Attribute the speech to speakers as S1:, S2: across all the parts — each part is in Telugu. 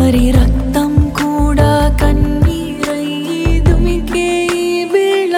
S1: మరి రక్తం కూడా కన్నీరై దుమికే ఈ వేళ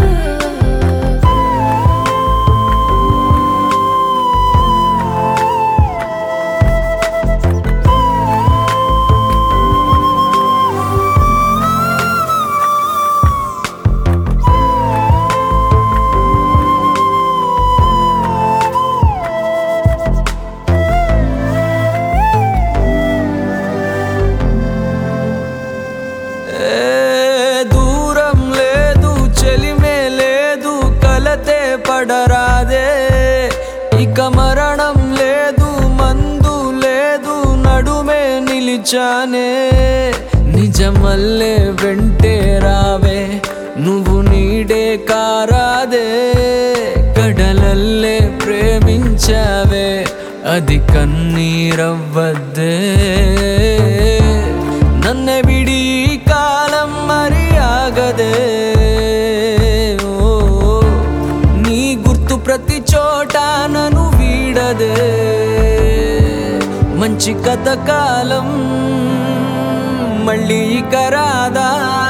S2: దూరం లేదు చెలిమే లేదు కలతే పడరాదే ఇక మరణం లేదు మందు లేదు నడుమే నిలిచానే నిజమల్లే వెంటే రావే నువ్వు నీడే కారాదే కడలల్లే ప్రేమించావే అది కన్నీరవ్వద్దే నన్నే విడి కాలం మరి ఆగదే ఓ నీ గుర్తు ప్రతి చోట నన్ను వీడదే మంచి కథ కాలం మళ్ళీ ఇక రాదా